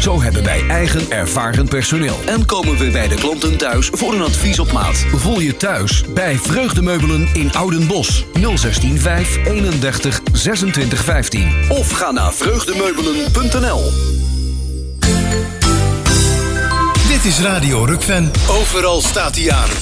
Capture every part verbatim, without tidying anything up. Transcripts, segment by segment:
Zo hebben wij eigen ervaren personeel. En komen we bij de klanten thuis voor een advies op maat. Voel je thuis bij Vreugdemeubelen in Oudenbosch. nul zestien vijf eenendertig zesentwintig vijftien. Of ga naar vreugdemeubelen punt n l. Dit is Radio Rukven. Overal staat hij aan.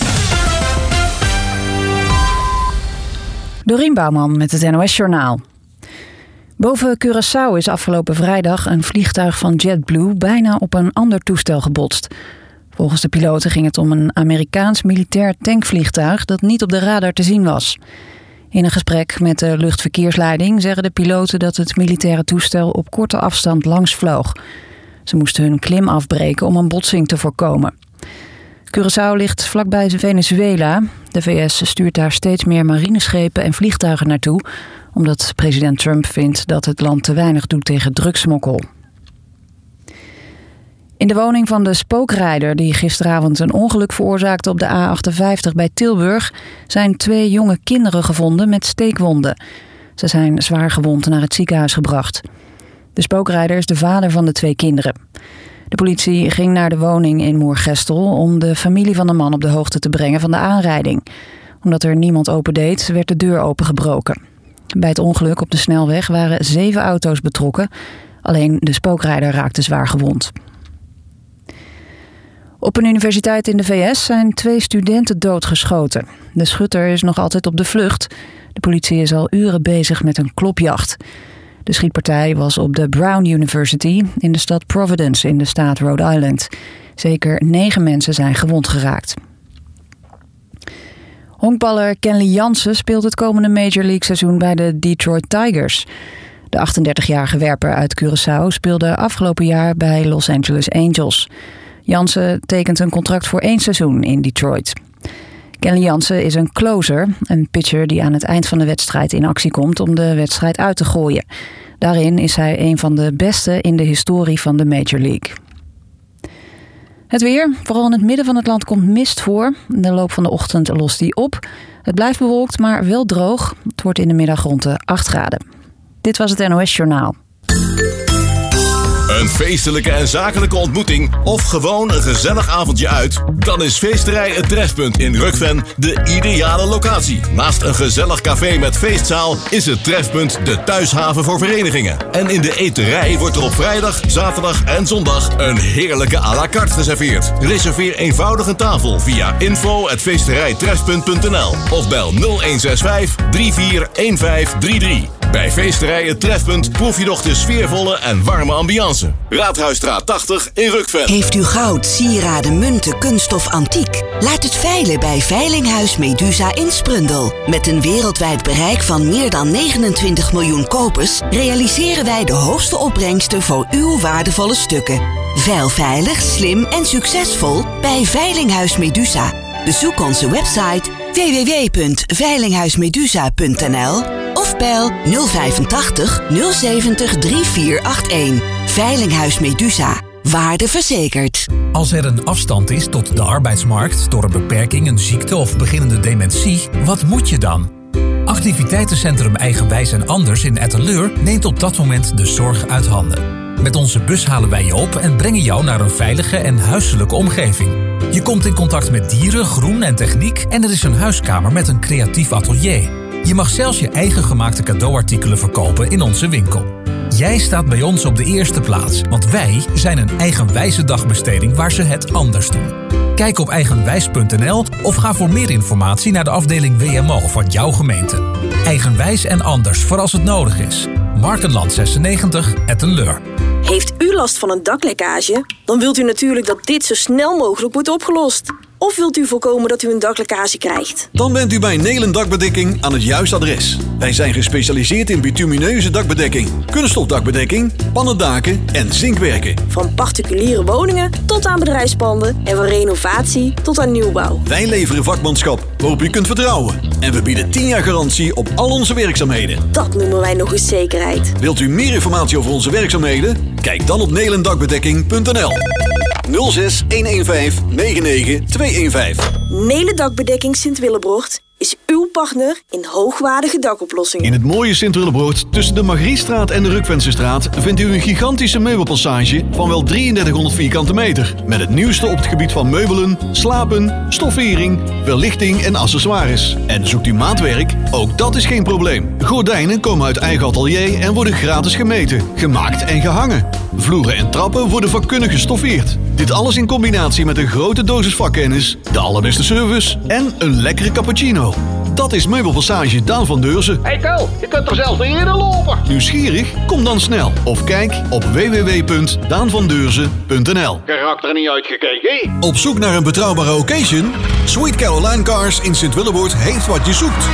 Dorien Bouwman met het N O S-journaal. Boven Curaçao is afgelopen vrijdag een vliegtuig van JetBlue bijna op een ander toestel gebotst. Volgens de piloten ging het om een Amerikaans militair tankvliegtuig dat niet op de radar te zien was. In een gesprek met de luchtverkeersleiding zeggen de piloten dat het militaire toestel op korte afstand langs vloog. Ze moesten hun klim afbreken om een botsing te voorkomen. Curaçao ligt vlakbij Venezuela. De V S stuurt daar steeds meer marineschepen en vliegtuigen naartoe, omdat president Trump vindt dat het land te weinig doet tegen drugssmokkel. In de woning van de spookrijder die gisteravond een ongeluk veroorzaakte op de A achtenvijftig bij Tilburg zijn twee jonge kinderen gevonden met steekwonden. Ze zijn zwaar gewond naar het ziekenhuis gebracht. De spookrijder is de vader van de twee kinderen. De politie ging naar de woning in Moergestel om de familie van de man op de hoogte te brengen van de aanrijding. Omdat er niemand opendeed, werd de deur opengebroken. Bij het ongeluk op de snelweg waren zeven auto's betrokken. Alleen de spookrijder raakte zwaar gewond. Op een universiteit in de V S zijn twee studenten doodgeschoten. De schutter is nog altijd op de vlucht. De politie is al uren bezig met een klopjacht. De schietpartij was op de Brown University in de stad Providence in de staat Rhode Island. Zeker negen mensen zijn gewond geraakt. Honkballer Kenley Jansen speelt het komende Major League seizoen bij de Detroit Tigers. De achtendertigjarige werper uit Curaçao speelde afgelopen jaar bij Los Angeles Angels. Jansen tekent een contract voor één seizoen in Detroit. Kenley Jansen is een closer, een pitcher die aan het eind van de wedstrijd in actie komt om de wedstrijd uit te gooien. Daarin is hij een van de beste in de historie van de Major League. Het weer, vooral in het midden van het land komt mist voor. In de loop van de ochtend lost die op. Het blijft bewolkt, maar wel droog. Het wordt in de middag rond de acht graden. Dit was het N O S-journaal. Een feestelijke en zakelijke ontmoeting of gewoon een gezellig avondje uit? Dan is Feesterij Het Trefpunt in Rukven de ideale locatie. Naast een gezellig café met feestzaal is het Trefpunt de thuishaven voor verenigingen. En in de eterij wordt er op vrijdag, zaterdag en zondag een heerlijke à la carte geserveerd. Reserveer eenvoudig een tafel via info at feesterijtrefpunt punt n l of bel nul een zes vijf drie vier een vijf drie drie. Bij Feesterij Het Trefpunt proef je nog de sfeervolle en warme ambiance. Raadhuisstraat tachtig in Rukven. Heeft u goud, sieraden, munten, kunst of antiek? Laat het veilen bij Veilinghuis Medusa in Sprundel. Met een wereldwijd bereik van meer dan negenentwintig miljoen kopers realiseren wij de hoogste opbrengsten voor uw waardevolle stukken. Veil veilig, slim en succesvol bij Veilinghuis Medusa. Bezoek onze website w w w punt veilinghuismedusa punt n l of bel nul vijfentachtig nul zeventig drie vier acht een. Veilinghuis Medusa. Waarde verzekerd. Als er een afstand is tot de arbeidsmarkt door een beperking, een ziekte of beginnende dementie, wat moet je dan? Activiteitencentrum Eigenwijs en Anders in Etteleur neemt op dat moment de zorg uit handen. Met onze bus halen wij je op en brengen jou naar een veilige en huiselijke omgeving. Je komt in contact met dieren, groen en techniek en er is een huiskamer met een creatief atelier. Je mag zelfs je eigen gemaakte cadeauartikelen verkopen in onze winkel. Jij staat bij ons op de eerste plaats, want wij zijn een eigenwijze dagbesteding waar ze het anders doen. Kijk op eigenwijs punt n l of ga voor meer informatie naar de afdeling W M O van jouw gemeente. Eigenwijs en Anders voor als het nodig is. Markenland zesennegentig, Ettenleur. Heeft u last van een daklekkage? Dan wilt u natuurlijk dat dit zo snel mogelijk wordt opgelost. Of wilt u voorkomen dat u een daklekkage krijgt? Dan bent u bij Nelen Dakbedekking aan het juiste adres. Wij zijn gespecialiseerd in bitumineuze dakbedekking, kunststofdakbedekking, pannendaken en zinkwerken. Van particuliere woningen tot aan bedrijfspanden en van renovatie tot aan nieuwbouw. Wij leveren vakmanschap waarop u kunt vertrouwen. En we bieden tien jaar garantie op al onze werkzaamheden. Dat noemen wij nog eens zekerheid. Wilt u meer informatie over onze werkzaamheden? Kijk dan op nelendakbedekking punt n l. nul zes een een vijf negen negen twee een vijf. Nelen Dakbedekking Sint-Willebrocht is uw partner in hoogwaardige dakoplossingen. In het mooie Sint-Willebroord tussen de Margrietstraat en de Rukvensenstraat vindt u een gigantische meubelpassage van wel drieëndertighonderd vierkante meter. Met het nieuwste op het gebied van meubelen, slapen, stoffering, verlichting en accessoires. En zoekt u maatwerk? Ook dat is geen probleem. Gordijnen komen uit eigen atelier en worden gratis gemeten, gemaakt en gehangen. Vloeren en trappen worden vakkundig gestoffeerd. Dit alles in combinatie met een grote dosis vakkennis, de allerbeste service en een lekkere cappuccino. Dat is Meubelpassage Daan van Deurzen. Hey Ko, je kunt toch zelfs niet eerder lopen? Nieuwsgierig? Kom dan snel of kijk op w w w punt daan van deurzen punt n l. Geraakt er niet uitgekeken? Op zoek naar een betrouwbare occasion? Sweet Caroline Cars in Sint-Willebroord heeft wat je zoekt.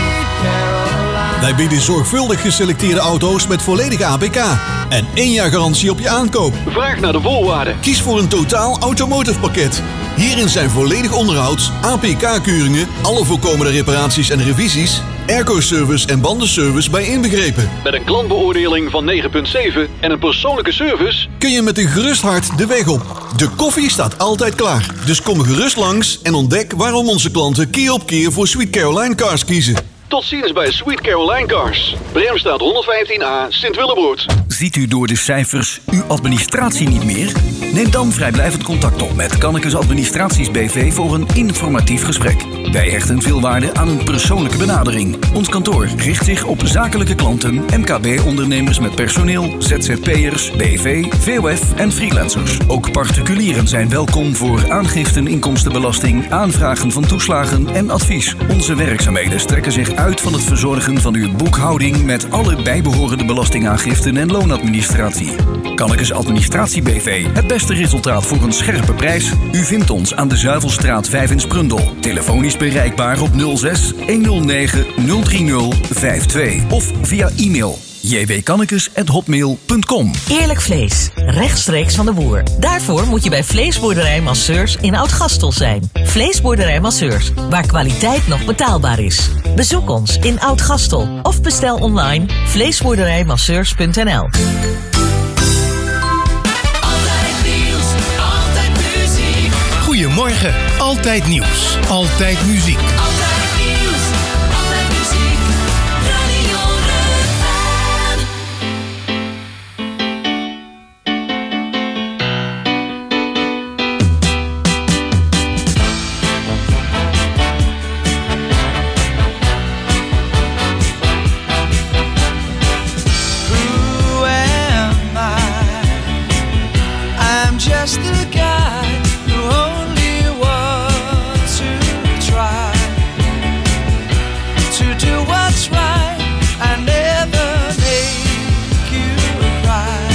Wij bieden zorgvuldig geselecteerde auto's met volledige A P K en één jaar garantie op je aankoop. Vraag naar de voorwaarden. Kies voor een totaal automotive pakket. Hierin zijn volledig onderhoud, A P K-keuringen, alle voorkomende reparaties en revisies, airco-service en bandenservice bij inbegrepen. Met een klantbeoordeling van negen komma zeven en een persoonlijke service kun je met een gerust hart de weg op. De koffie staat altijd klaar. Dus kom gerust langs en ontdek waarom onze klanten keer op keer voor Sweet Caroline Cars kiezen. Tot ziens bij Sweet Caroline Cars. Bremstraat honderdvijftien A, Sint-Willebroord. Ziet u door de cijfers uw administratie niet meer? Neem dan vrijblijvend contact op met Kannekes Administraties B V voor een informatief gesprek. Wij hechten veel waarde aan een persoonlijke benadering. Ons kantoor richt zich op zakelijke klanten, M K B-ondernemers met personeel, Z Z P'ers, B V, V O F en freelancers. Ook particulieren zijn welkom voor aangiften inkomstenbelasting, aanvragen van toeslagen en advies. Onze werkzaamheden strekken zich uit van het verzorgen van uw boekhouding met alle bijbehorende belastingaangiften en loonadministratie. Kannekes Administratie B V. Het beste resultaat voor een scherpe prijs? U vindt ons aan de Zuivelstraat vijf in Sprundel. Telefonisch bereikbaar op nul zes honderdnegen nul drie nul vijf twee of via e-mail j w kannekes at hotmail punt com. Eerlijk vlees, rechtstreeks van de boer. Daarvoor moet je bij Vleesboerderij Masseurs in Oud-Gastel zijn. Vleesboerderij Masseurs, waar kwaliteit nog betaalbaar is. Bezoek ons in Oud-Gastel of bestel online vleesboerderijmasseurs punt n l. Goedemorgen, altijd nieuws, altijd muziek. Altijd nieuws, altijd muziek, Radio Rukven. Who am I? I'm just a guy who only wants to try to do what's right. I never make you cry,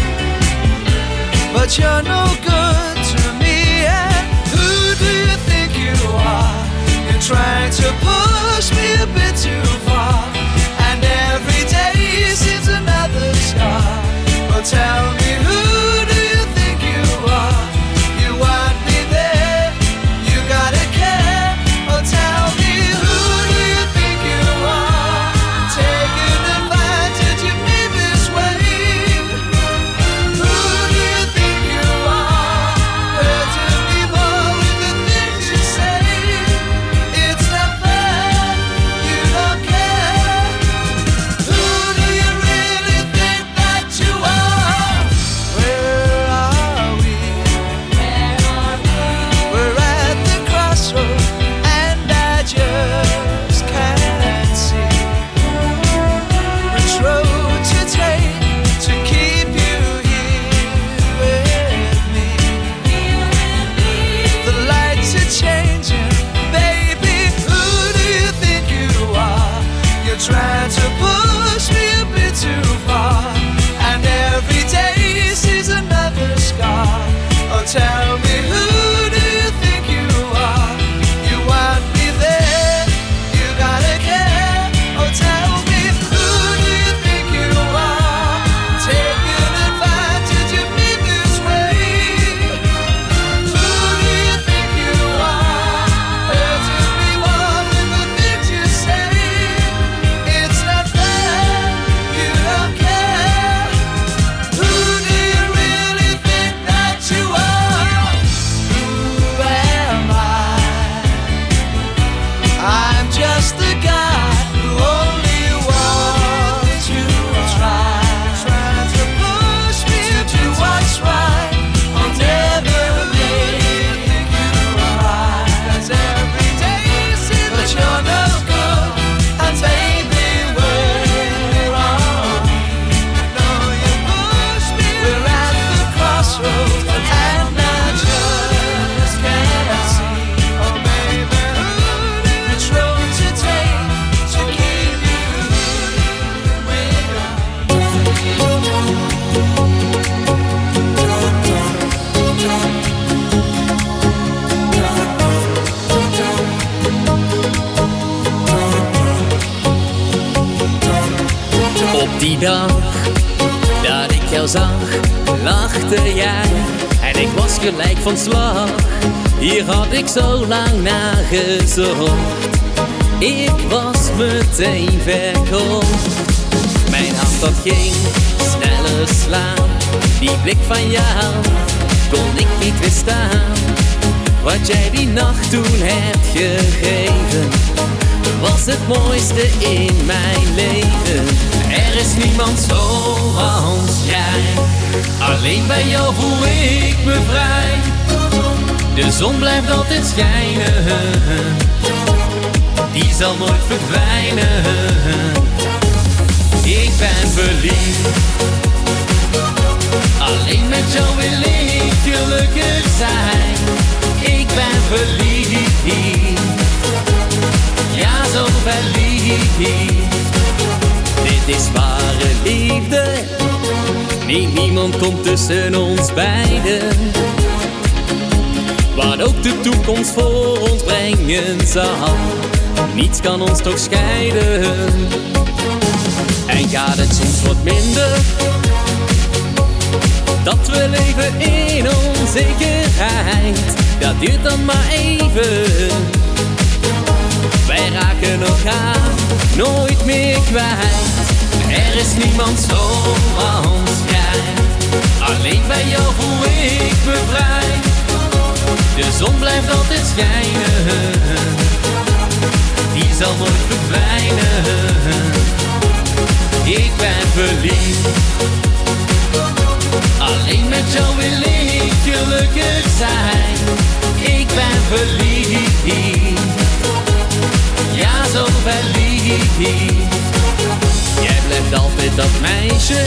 but you're no good to me. And who do you think you are? You're trying to push me a bit too far, and every day seems another scar. Well, tell me, who do you think you are? You want me there, you gotta care. Oh, tell me, who do you think you are? Taking advantage of me this way. Who do you think you are? Hurting me more with the things you say. It's not fair, you don't care. Who do you really think that you are? Well, zag, lachte jij en ik was gelijk van slag. Hier had ik zo lang naar gezocht. Ik was meteen verkocht. Mijn hart dat ging sneller slaan. Die blik van jou kon ik niet weerstaan. Wat jij die nacht toen hebt gegeven was het mooiste in mijn leven. Er is niemand zoals jij. Alleen bij jou voel ik me vrij. De zon blijft altijd schijnen. Die zal nooit verdwijnen. Ik ben verliefd. Alleen met jou wil ik gelukkig zijn. Ik ben verliefd. Ja, zo verliefd. Dit is ware liefde. Nee, niemand komt tussen ons beiden. Wat ook de toekomst voor ons brengen zal, niets kan ons toch scheiden. En gaat het soms wat minder, dat we leven in onzekerheid, dat duurt dan maar even. Wij raken elkaar nooit meer kwijt. Er is niemand zoals jij. Alleen bij jou voel ik me vrij. De zon blijft altijd schijnen. Die zal nooit verdwijnen. Ik ben verliefd. Alleen met jou wil ik gelukkig zijn. Ik ben verliefd. Ja, zo verliefd. Jij blijft altijd dat meisje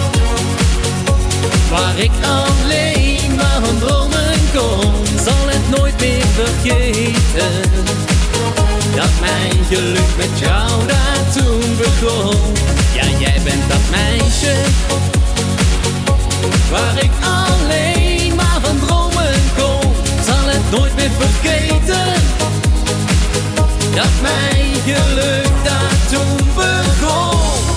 waar ik alleen maar van dromen kon. Zal het nooit meer vergeten dat mijn geluk met jou daar toen begon. Ja, jij bent dat meisje waar ik alleen maar van dromen kon. Zal het nooit meer vergeten dat mijn geluk daar toen begon.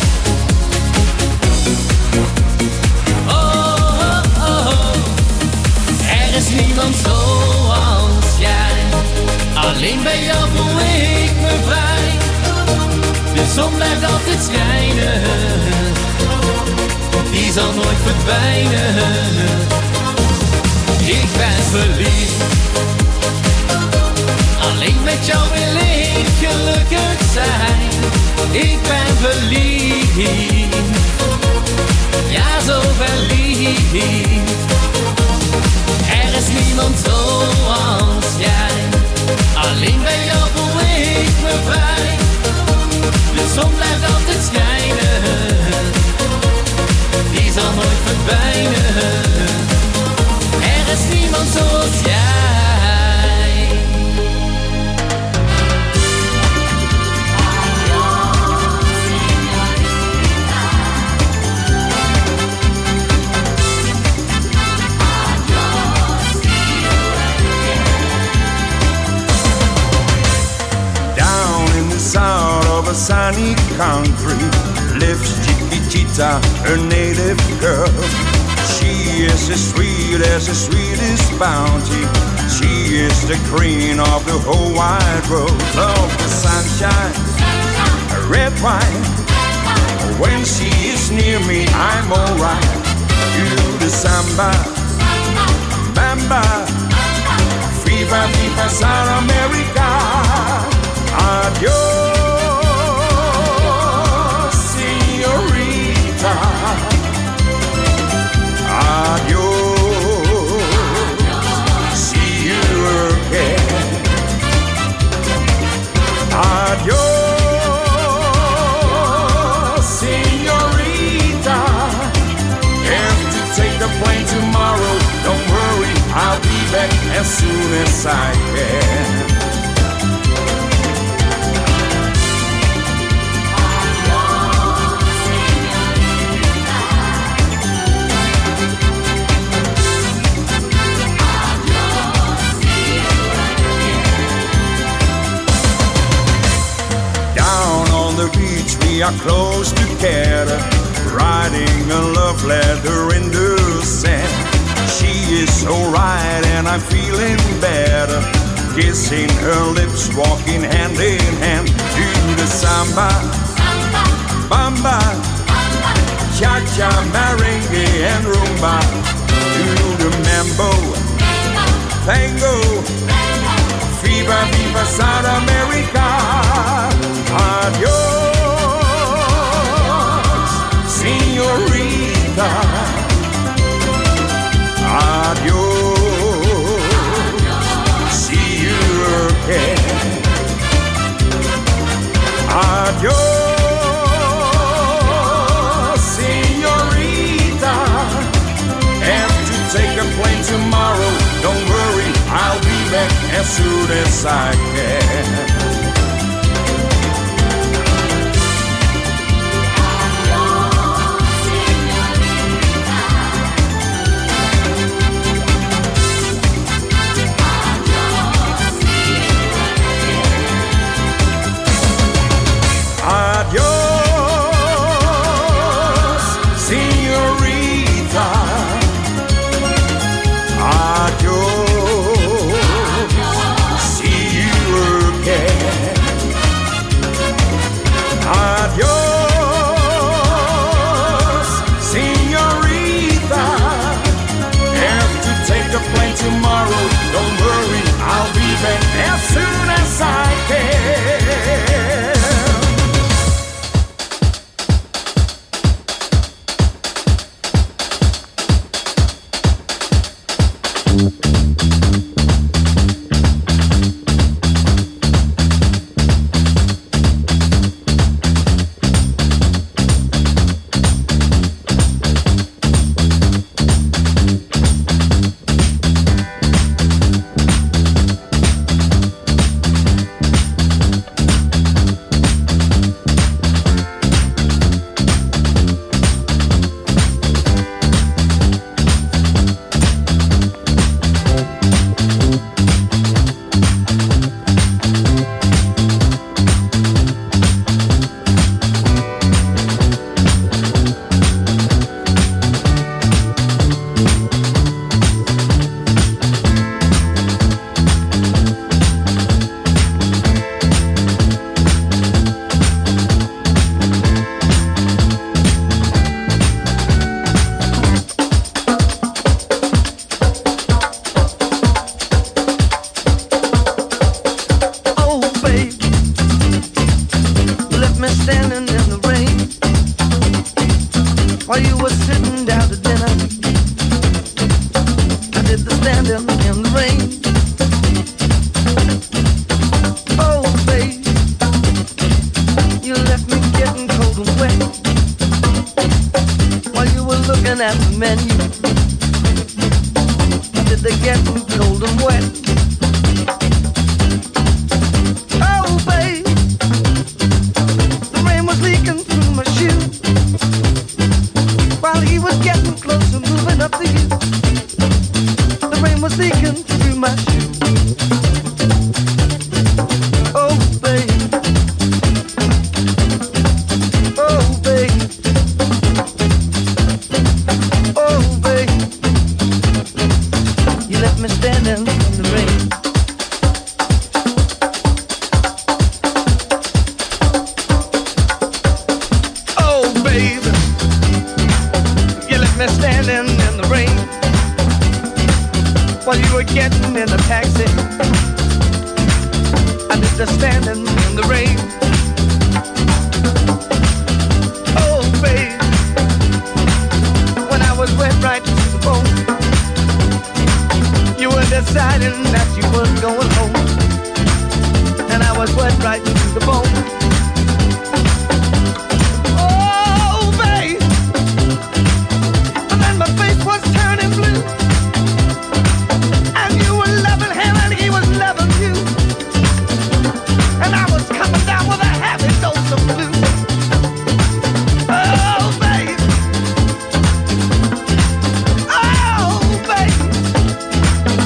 Oh, oh, oh. Er is niemand zoals jij. Alleen bij jou voel ik me vrij. De zon blijft altijd schijnen. Die zal nooit verdwijnen. Ik ben verliefd. Alleen met jou wil ik gelukkig zijn. Ik ben verliefd. Ja, zo verliefd. Er is niemand zoals jij. Alleen bij jou voel ik me vrij. De zon blijft altijd schijnen. Die zal nooit verdwijnen. Er is niemand zoals jij. A sunny country lives Chiquitita, her native girl. She is as sweet as the sweetest bounty. She is the queen of the whole wide world. Love the sunshine, red wine. When she is near me, I'm alright. You do the samba, bamba, viva, viva, South America. Adios. Adios, see you again. Adios, señorita. Have to take the plane tomorrow. Don't worry, I'll be back as soon as I can. We are close together, writing a love letter in the sand. She is so right and I'm feeling better, kissing her lips, walking hand in hand to the samba, bamba, cha-cha, merengue and rumba, to the mambo, tango, viva, viva South America. Adios, señorita. Adios, see you again. Adios, señorita. Have to take a plane tomorrow. Don't worry, I'll be back as soon as I can. Adios, señorita. Adios, see you again. Adios, señorita. Have to take a plane tomorrow. Don't worry, I'll be back as soon as I can.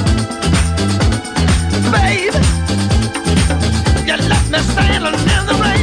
Stand in the rain.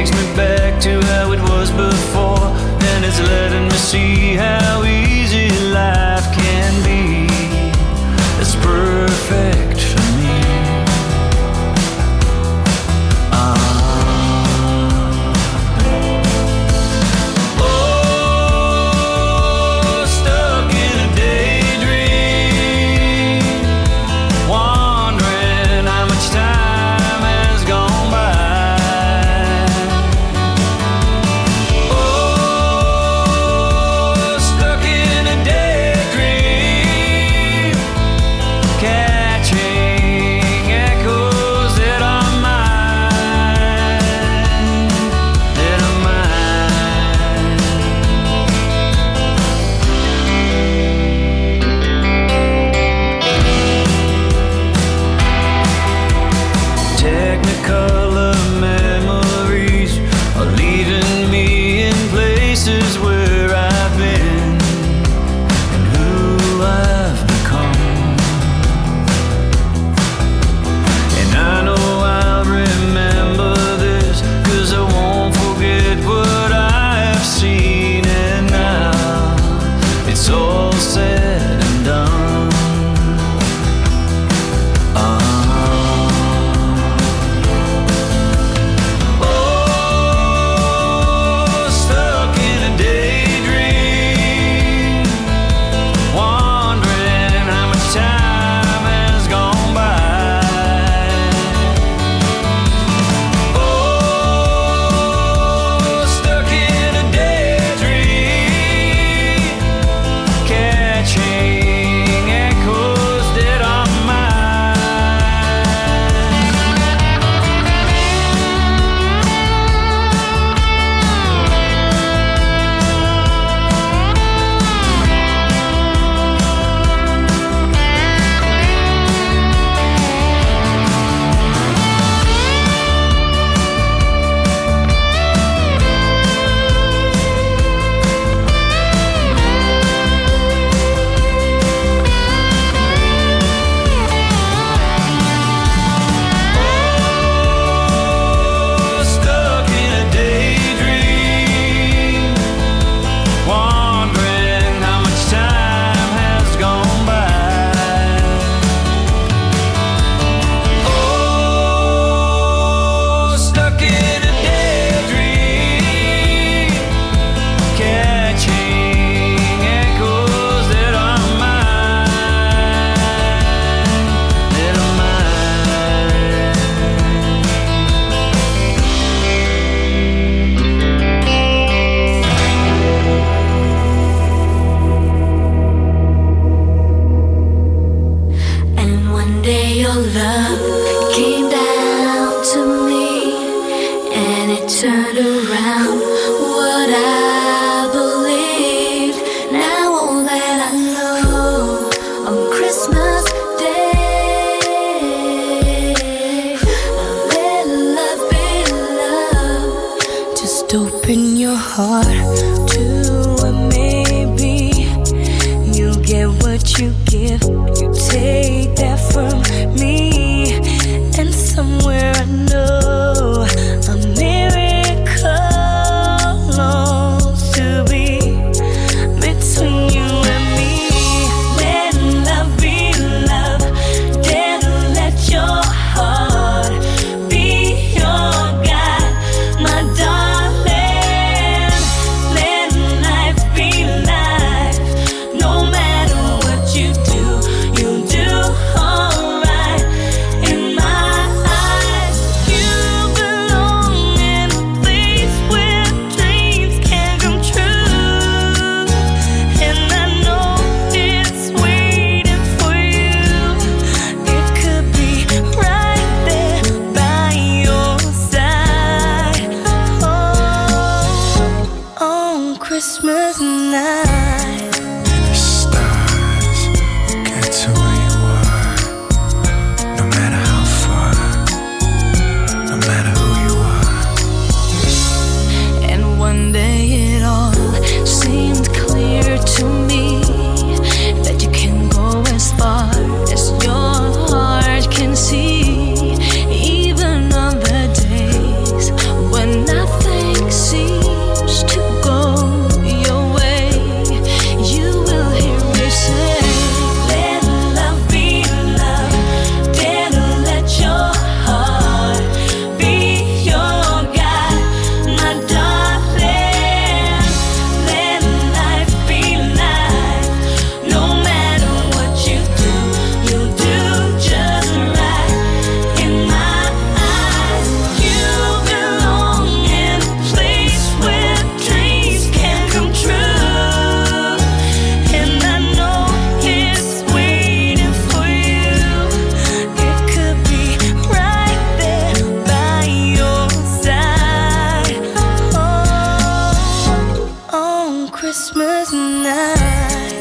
takes me back to how it was before, and it's letting me see how easy life can be. It's perfect for me. Ah. Oh, stuck in a daydream, wondering how much time has gone by. Oh, stuck in a daydream, catching echoes that are mine, that are mine. Technicolor memories are leaving me in places where I've been and who I've become. And I know I'll remember this, 'cause I won't forget what I've seen. And now it's all said and done. Ah. Oh, stuck in a daydream, wondering how much time has gone by. Oh, stuck in a daydream, catching echoes that are mine. Oh, stuck in a daydream, wondering how much time has gone by. Oh, stuck in a daydream, catching echoes that are mine, that are mine. And one day your love came down to me, and it turned around what I believed. Now all that I know on Christmas Day, let love be love. Just open your heart to a maybe. You'll get what you give. You take that from me, and somewhere I know a miracle longs to be between you and me. Let love be love. Then let your heart be your guide, my darling. Let life be life. No matter what you do, you do alright in my eyes. You belong in a place where dreams can come true, and I know it's waiting for you. It could be right there by your side. Oh, on Christmas night. The stars will get to where you are, no matter how far, no matter who you are. And one day it all seemed clear to me that you can go as far as your heart can see, even on the days when I Christmas night.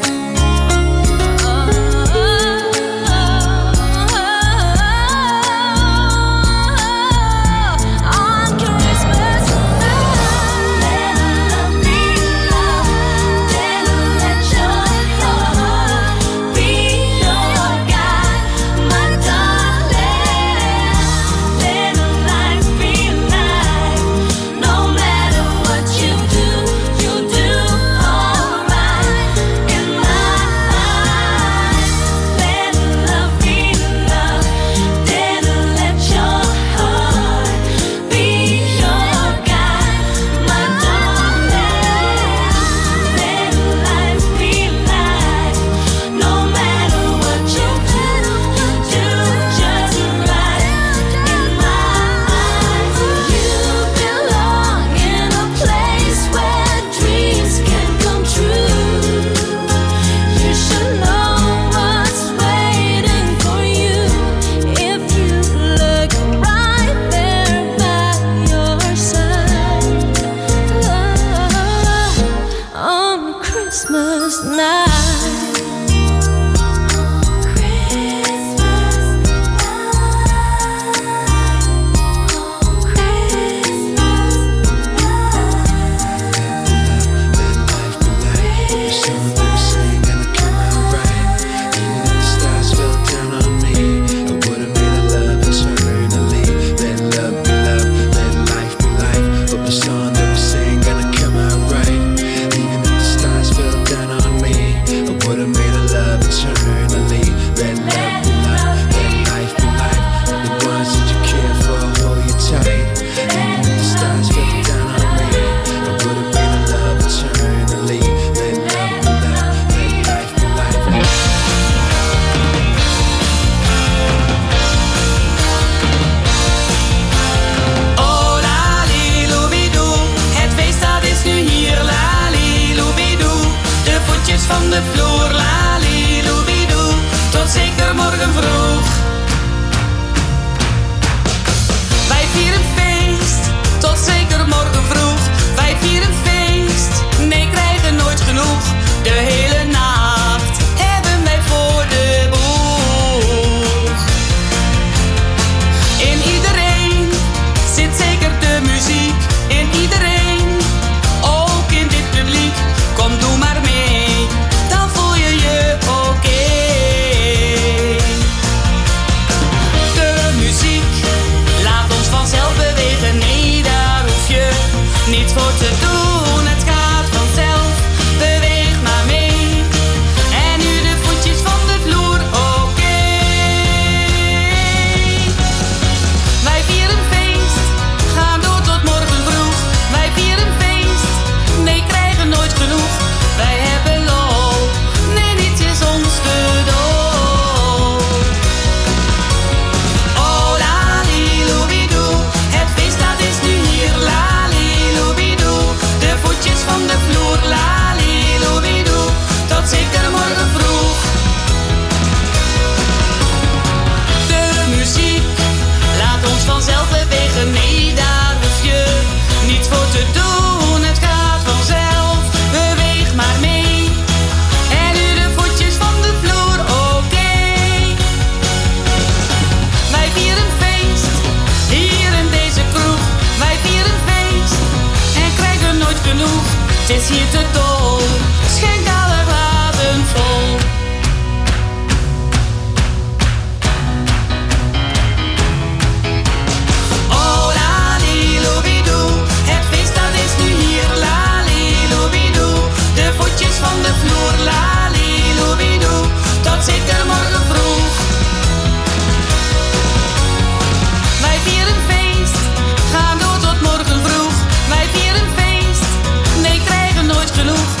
Genoeg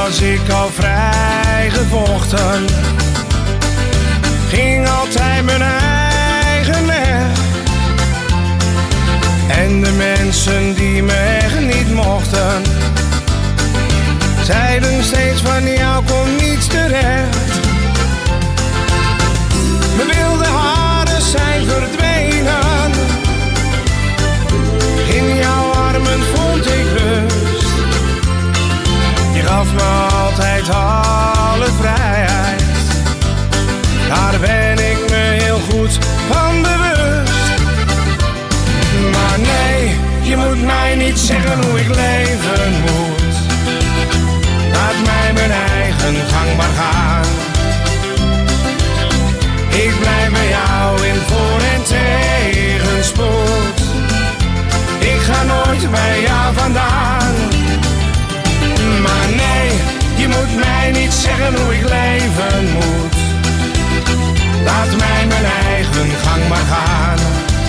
was ik al vrij gevochten. Ging altijd mijn eigen weg. En de mensen die me echt niet mochten, zeiden steeds van jou komt niets terecht. Mijn wilde haren zijn verdwenen. In jouw armen vond ik rust. Je gaf me altijd alle vrijheid. Daar ben ik me heel goed van bewust. Maar nee, je moet mij niet zeggen hoe ik leven moet. Laat mij mijn eigen gang maar gaan. Ik blijf bij jou in voor- en tegenspoed. Ik ga nooit bij jou vandaan. Maar nee, je moet mij niet zeggen hoe ik leven moet. Laat mij mijn eigen gang maar gaan.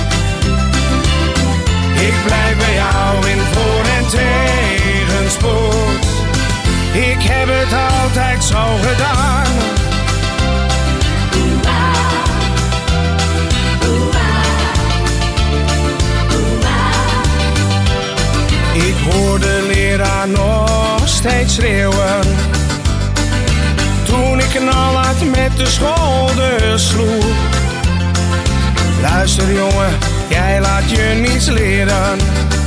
Ik blijf bij jou in voor- en tegenspoed. Ik heb het altijd zo gedaan. Ik hoor de leraar nog steeds schreeuwen. Toen ik knalhard met de schouders sloeg. Luister jongen, jij laat je niets leren.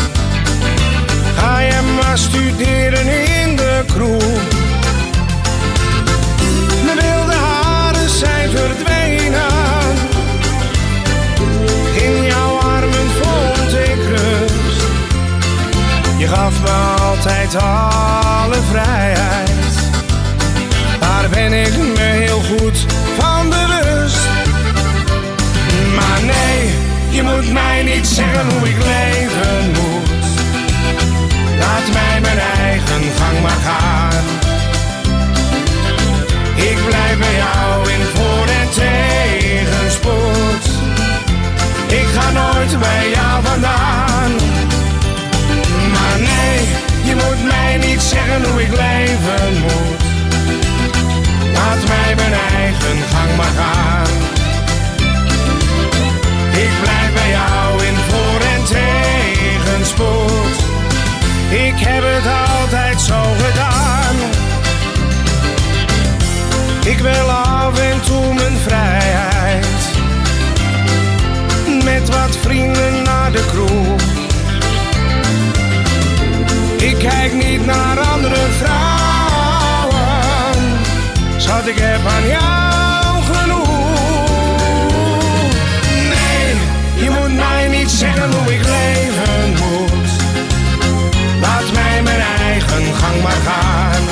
Ga je maar studeren in de kroeg. Mijn wilde haren zijn verdwenen. In jouw armen vond ik rust. Je gaf me altijd alle vrijheid. Daar ben ik me heel goed van bewust. Maar nee, je moet mij niet zeggen hoe ik leven moet. Laat mij mijn eigen gang maar gaan. Ik blijf bij jou in voor- en tegenspoed. Ik ga nooit bij jou vandaan. Maar nee, je moet mij niet zeggen hoe ik leven moet. Laat mij mijn eigen gang maar gaan. Ik blijf bij jou in voor- en tegenspoed. Ik heb het altijd zo gedaan. Ik wil af en toe mijn vrijheid. Met wat vrienden naar de kroeg. Ik kijk niet naar andere vrouwen. Schat, ik heb aan jou genoeg. Nee, je moet mij niet zeggen hoe ik leven moet. Laat mij mijn eigen gang maar gaan.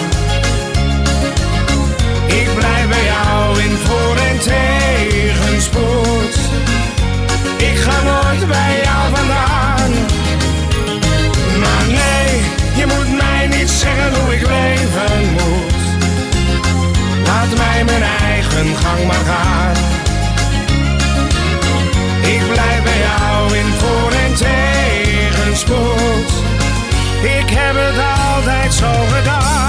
Ik blijf bij jou in voor- en tegenspoed. Ik ga nooit bij jou vandaan. Maar nee, je moet mij niet zeggen hoe ik leven moet. Laat mij mijn eigen gang maar gaan. Ik blijf bij jou in voor- en tegenspoed. Ik heb het altijd zo gedaan.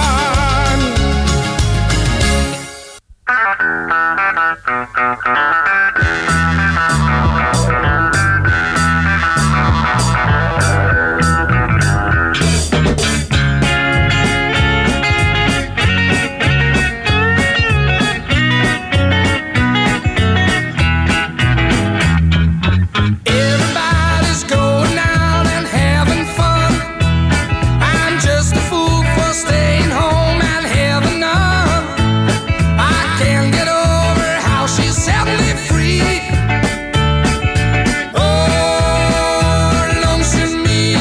Everybody's going out and having fun. I'm just a fool for staying home and having none. I can't get over how she set me free. Oh, lonesome me.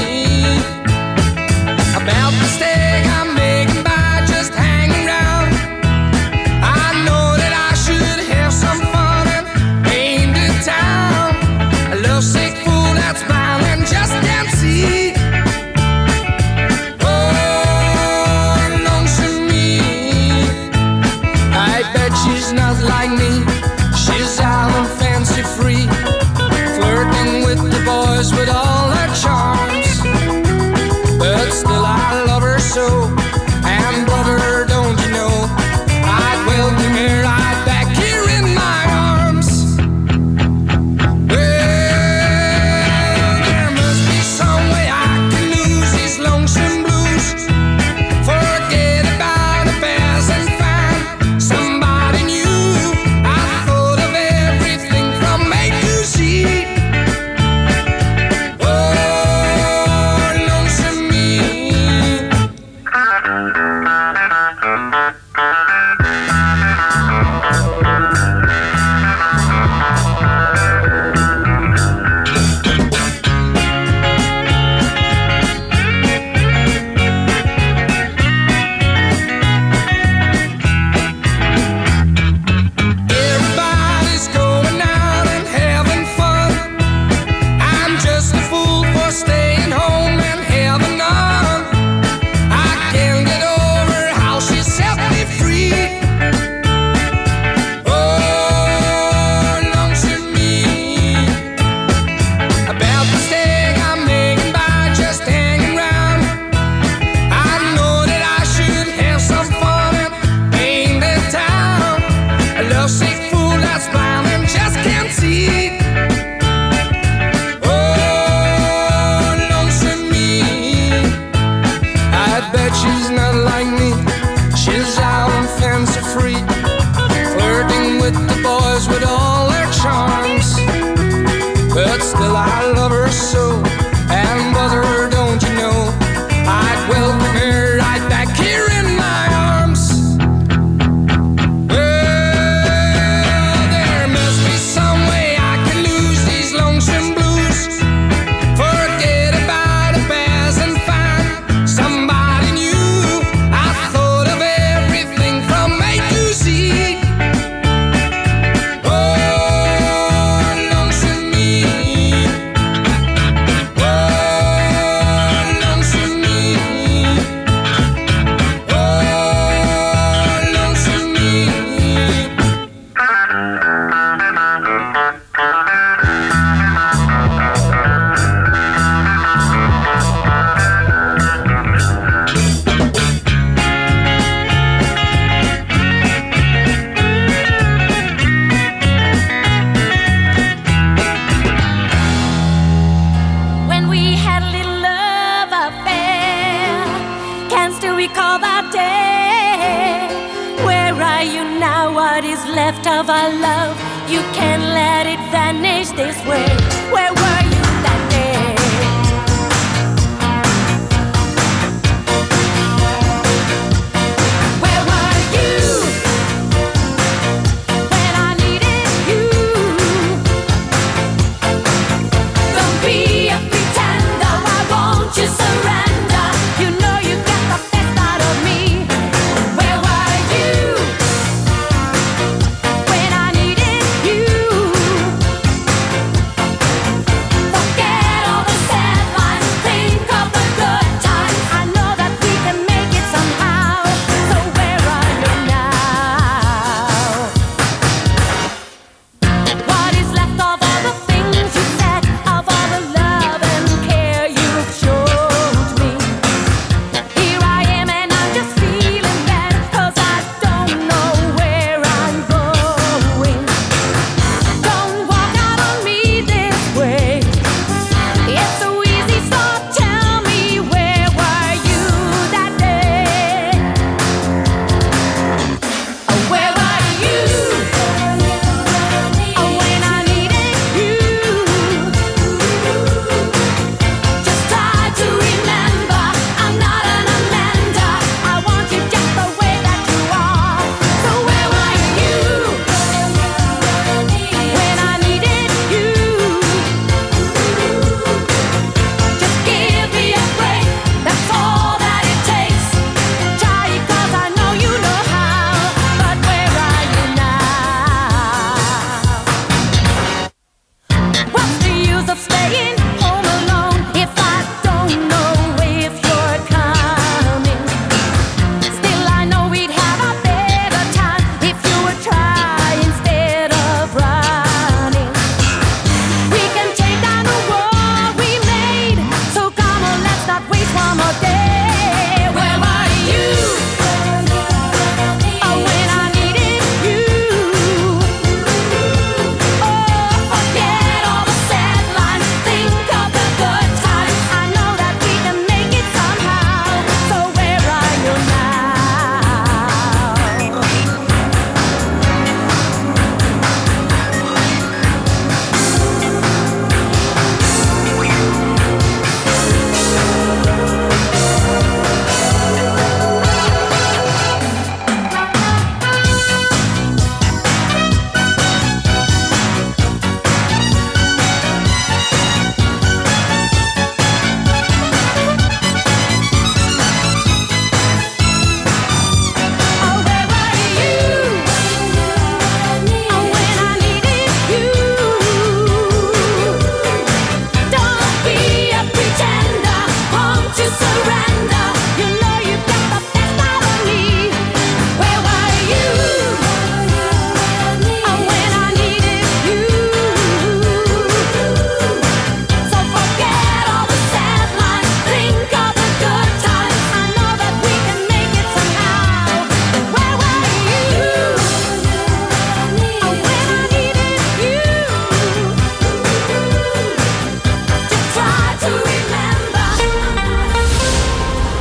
About the mistake I'm making by just hanging around. I know that I should have some fun and paint the town. A lovesick fool that's blind and just can't see. Oh, lonesome me. I bet she's not like me. She's out and fancy free, flirting with the boys with all her charms. But still I love her so. I bet she's not like me. She's out and fancy free, flirting with the boys with all their charms. But still I love her so, and brother, don't you know, I'd welcome her right back here in my arms. Well, there must be some way I can lose these lonesome blues, forget about a past and find somebody new. I thought of everything from A to Z. Left of our love, you can't let it vanish this way. Where were you that day? Where were you when I needed you? Don't be a pretender, why won't you surrender? You know you got the best out of me. Where were you? When I needed you,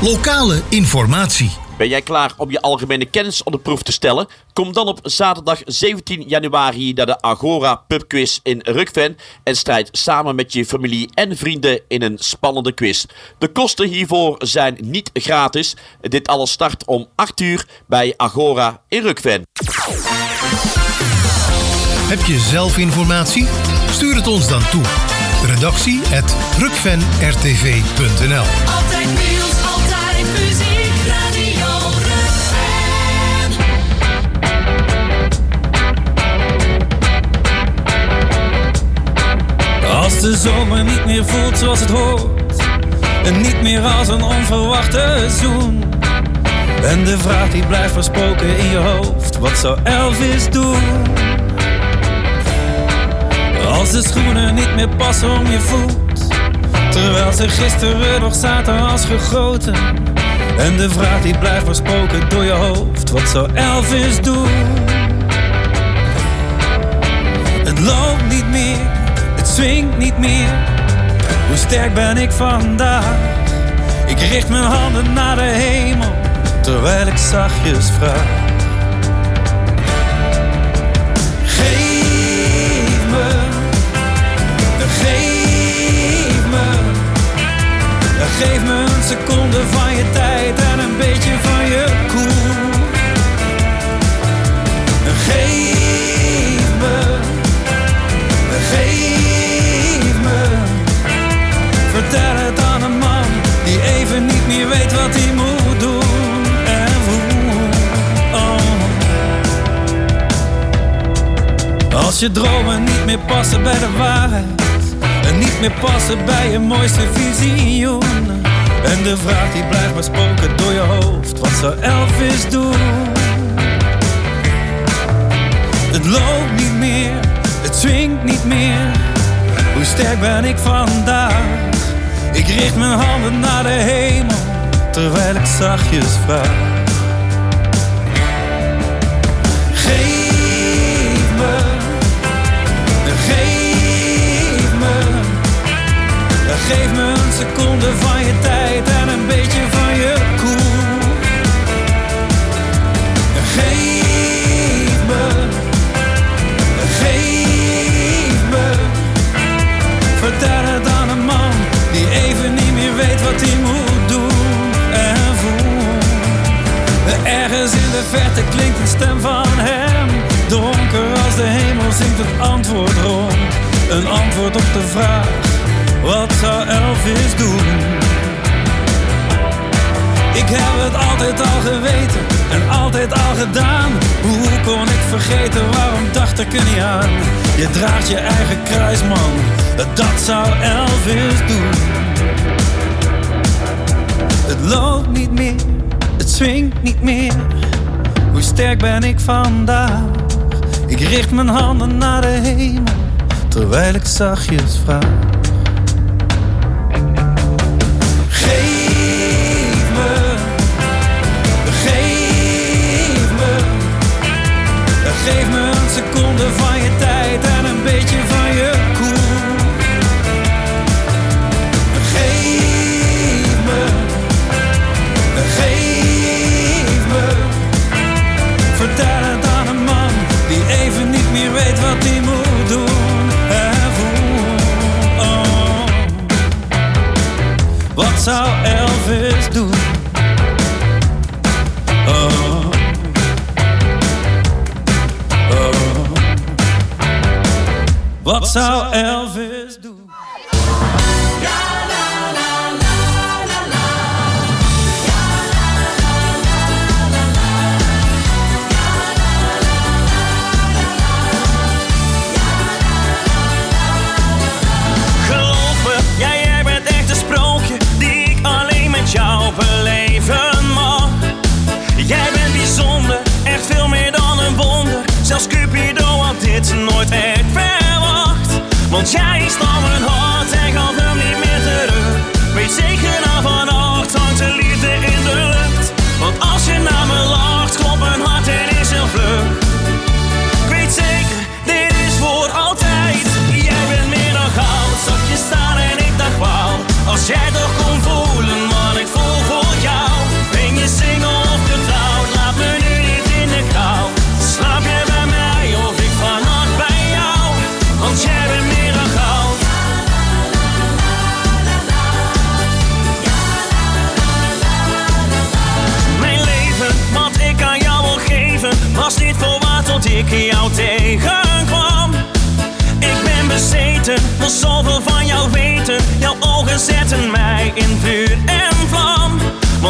Lokale informatie. Ben jij klaar om je algemene kennis op de proef te stellen? Kom dan op zaterdag zeventien januari naar de Agora Pubquiz in Rukven en strijd samen met je familie en vrienden in een spannende quiz. De kosten hiervoor zijn niet gratis. Dit alles start om acht uur bij Agora in Rukven. Heb je zelf informatie? Stuur het ons dan toe. Redactie at rukven r t v punt n l. Altijd nieuws, altijd muziek, Radio Rukven. Als de zomer niet meer voelt zoals het hoort, en niet meer als een onverwachte zoen, en de vraag die blijft versproken in je hoofd: wat zou Elvis doen? Als de schoenen niet meer passen om je voet, terwijl ze gisteren nog zaten als gegoten, en de vraag die blijft versproken door je hoofd: wat zou Elvis doen? Het loopt niet meer, het swingt niet meer. Hoe sterk ben ik vandaag? Ik richt mijn handen naar de hemel, terwijl ik zachtjes vraag: geef me, geef me, geef me een seconde van je tijd en een beetje van je koel. Geef me, geef me, vertel het aan een man die even niet meer weet wat hij moet doen en voelt. Oh. Als je dromen niet meer passen bij de waarheid en niet meer passen bij je mooiste visioen, en de vraag die blijft maar spoken door je hoofd: wat zou Elvis doen? Het loopt niet meer, het swingt niet meer. Hoe sterk ben ik vandaag? Ik richt mijn handen naar de hemel, terwijl ik zachtjes vraag: geef me, geef me, geef me een seconde van je tijd en een beetje van je koel. Geef me, geef me, vertel het aan een man die even niet meer weet wat hij moet doen en voelt. Ergens in de verte klinkt een stem van hem, donker als de hemel zingt het antwoord rond. Een antwoord op de vraag: wat zou Elvis doen? Ik heb het altijd al geweten en altijd al gedaan. Hoe kon ik vergeten, waarom dacht ik er niet aan? Je draagt je eigen kruis, man, dat zou Elvis doen. Het loopt niet meer, het swingt niet meer. Hoe sterk ben ik vandaag? Ik richt mijn handen naar de hemel, terwijl ik zachtjes vraag: geef me, geef me, geef me een seconde van je tijd en een beetje van je koel. Geef me, geef me, vertel het aan een man die even niet meer weet wat hij moet doen en voelt. Oh. Wat zou Elvis doen? Oh. Oh. Wat zou Elvis doen? Jou beleven mag. Jij bent bijzonder, echt veel meer dan een wonder. Zelfs Cupido had dit nooit echt verwacht. Want jij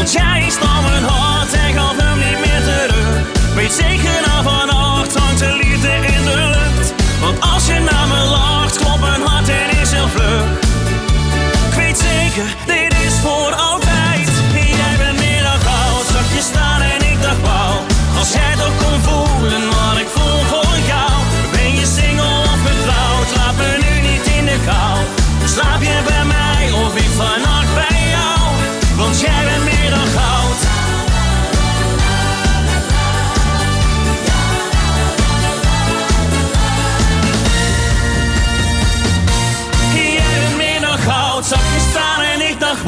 Want jij stal mijn hart en gaf hem niet meer terug. Weet zeker na vannacht hangt de liefde in de lucht. Want als je naar me lacht, klopt mijn hart en is heel vlug. Ik weet zeker, dit is voor altijd. Jij bent meer dan goud, zag je staan en ik dacht wauw. Als jij toch kon voelen wat ik voel voor jou. Ben je single of getrouwd, laat me nu niet in de kou. Slaap je bij mij of ik vannacht bij jou. Want jij bent meer dan goud. Jij bent meer dan goud, zag je staan en ik dacht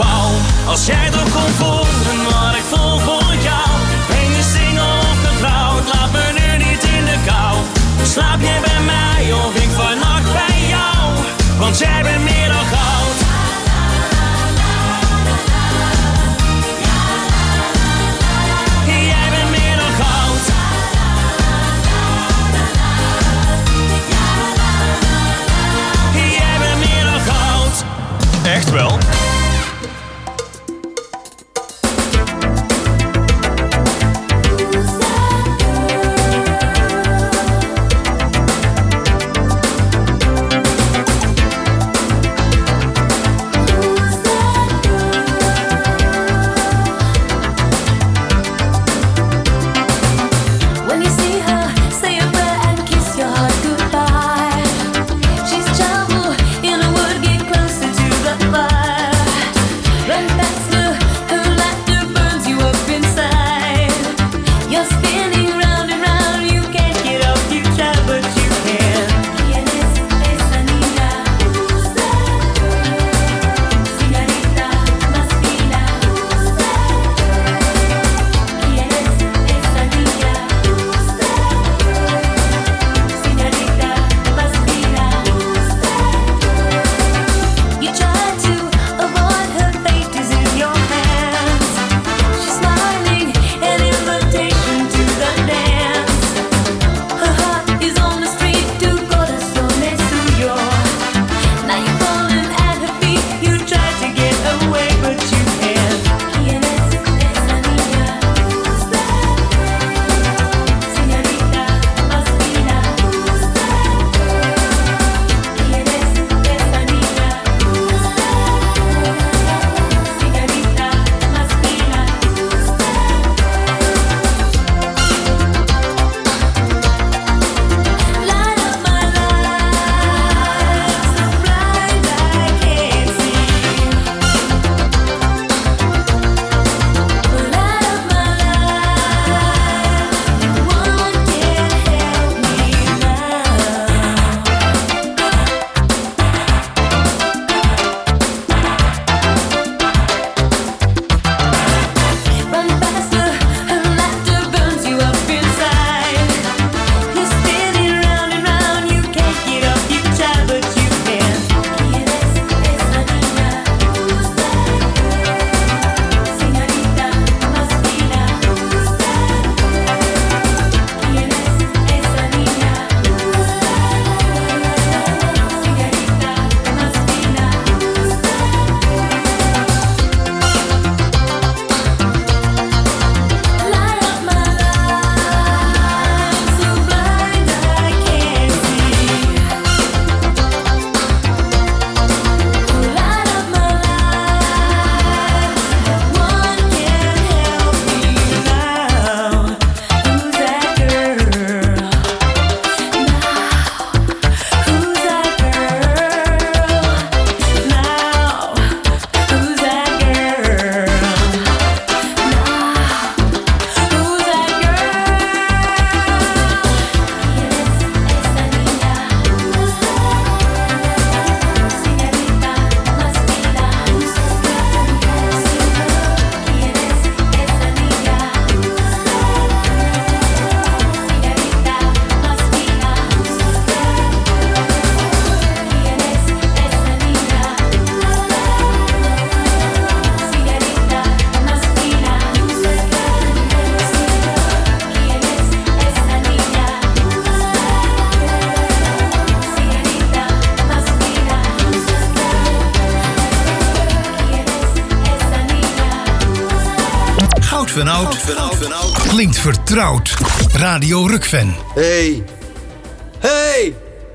Oud van oud. Klinkt vertrouwd. Radio Rukven. Hey. Hey.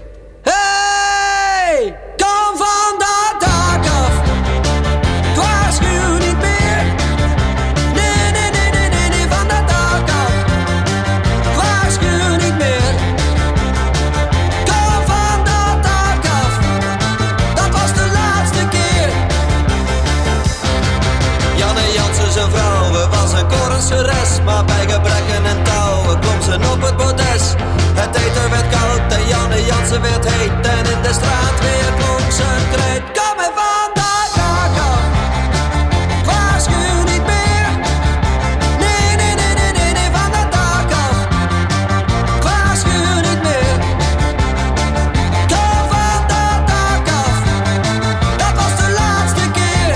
Hey. Kom van dat dak af. Ik waarschuw niet meer. Nee, nee, nee, nee, nee, nee, van dat dak af. Ik waarschuw niet meer. Kom van dat dak af. Dat was de laatste keer. Janne Jansen zijn vrouw was een Korenseres, maar bij gebrek en touwen klom ze op het bordes. Het eten werd koud en Janne Jansen werd heet en in de straat weer klonk zijn kreet. Kom er van dat dak af. Ik waarschuw niet meer. Nee, nee, nee, nee, nee, nee, van dat dak af. Ik waarschuw niet meer. Kom van dat dak af. Dat was de laatste keer.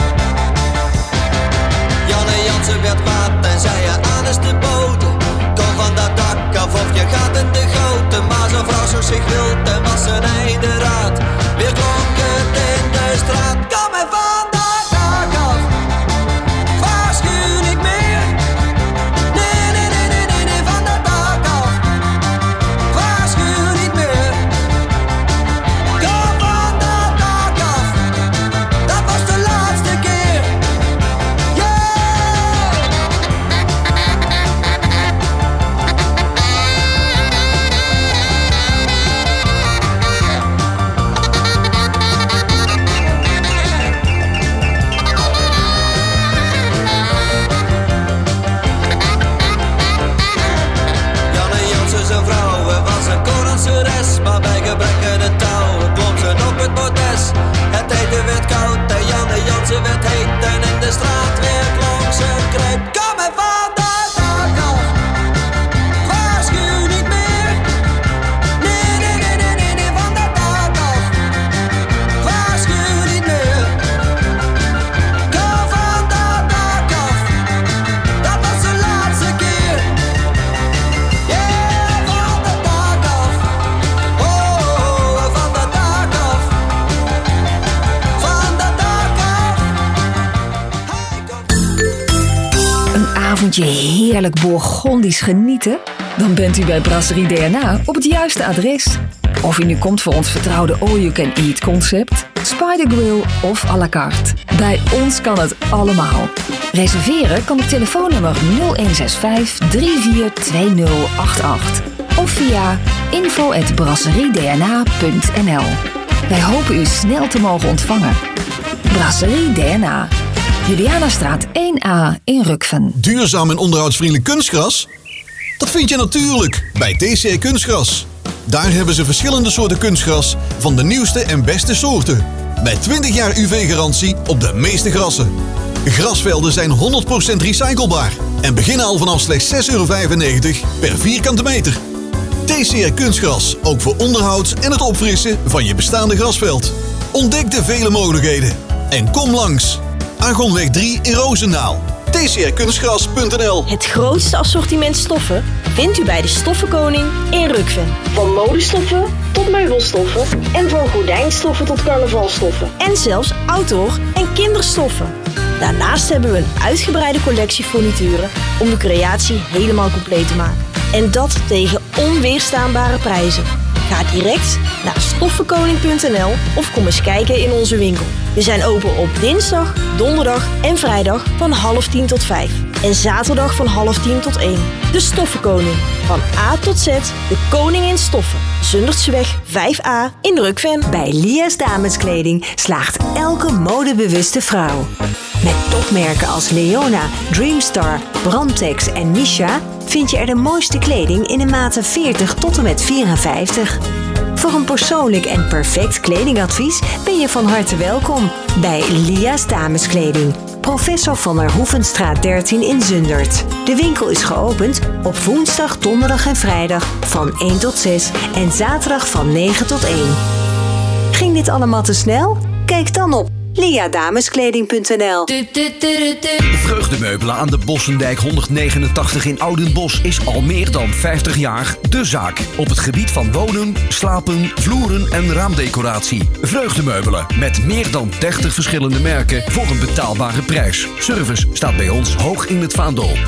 Janne Jansen werd kwaad en zei je aan is de boten. Kom van dat dak af of je gaat in de goten. Maar zijn vrouw zocht zich wild en was zijn einde raad. Weer klonk het in de straat. Kom er van dat dak af. Ik waarschuw niet meer. Nee, nee, nee, nee, nee, nee, van dat dak af. Ik waarschuw niet meer. Kom van dat dak af. Dat was de laatste keer. Janne Jansen zijn vrouw was een Korenseres, maar bij gebrek en touwen klom ze op het bordes. Het eten werd koud en Janne Jansen werd heet en in de straat weer klonk zijn kreet. Kom er van dat dak af. Ik waarschuw niet meer. Nee, nee, nee, nee, nee, nee, van dat dak af. Ik waarschuw niet meer. Kom van dat dak af. Dat was de laatste keer. Yeah, van dat dak af. Oh, oh, van dat dak af. Van dat dak af. Een avondje heerlijk Bourgondisch genieten? Dan bent u bij Brasserie D N A op het juiste adres. Of u nu komt voor ons vertrouwde all-you-can-eat concept, Spider Grill of à la carte. Bij ons kan het allemaal. Reserveren kan op telefoonnummer nul een zes vijf drie vier twee nul acht acht of via info at brasseriedna punt n l. Wij hopen u snel te mogen ontvangen. Brasserie D N A. Julianastraat één A in Rukven. Duurzaam en onderhoudsvriendelijk kunstgras? Dat vind je natuurlijk bij T C R Kunstgras. Daar hebben ze verschillende soorten kunstgras van de nieuwste en beste soorten. Met twintig jaar U V-garantie op de meeste grassen. Grasvelden zijn honderd procent recyclebaar en beginnen al vanaf slechts zes euro vijfennegentig per vierkante meter. T C R Kunstgras, ook voor onderhoud en het opfrissen van je bestaande grasveld. Ontdek de vele mogelijkheden en kom langs. Argonweg drie in Roosendaal. T C R kunstgras punt n l. Het grootste assortiment stoffen vindt u bij de Stoffenkoning in Rukven. Van modestoffen tot meubelstoffen en van gordijnstoffen tot carnavalstoffen. En zelfs outdoor- en kinderstoffen. Daarnaast hebben we een uitgebreide collectie furnituren om de creatie helemaal compleet te maken. En dat tegen onweerstaanbare prijzen. Ga direct naar stoffenkoning punt n l of kom eens kijken in onze winkel. We zijn open op dinsdag, donderdag en vrijdag van half tien tot vijf. En zaterdag van half tien tot één. De Stoffenkoning. Van A tot Z, de koning in stoffen. Zundertseweg vijf A in Rukven. Bij Lia's Dameskleding slaagt elke modebewuste vrouw. Met topmerken als Leona, Dreamstar, Brandtex en Misha vind je er de mooiste kleding in de maten veertig tot en met vierenvijftig. Voor een persoonlijk en perfect kledingadvies ben je van harte welkom bij Lia's Dameskleding. Professor van der Hoevenstraat dertien in Zundert. De winkel is geopend op woensdag, donderdag en vrijdag van één tot zes en zaterdag van negen tot één. Ging dit allemaal te snel? Kijk dan op lea dameskleding punt n l. Vreugdemeubelen aan de Bossendijk honderdnegenentachtig in Oudenbosch is al meer dan vijftig jaar de zaak. Op het gebied van wonen, slapen, vloeren en raamdecoratie. Vreugdemeubelen met meer dan dertig verschillende merken voor een betaalbare prijs. Service staat bij ons hoog in het vaandel.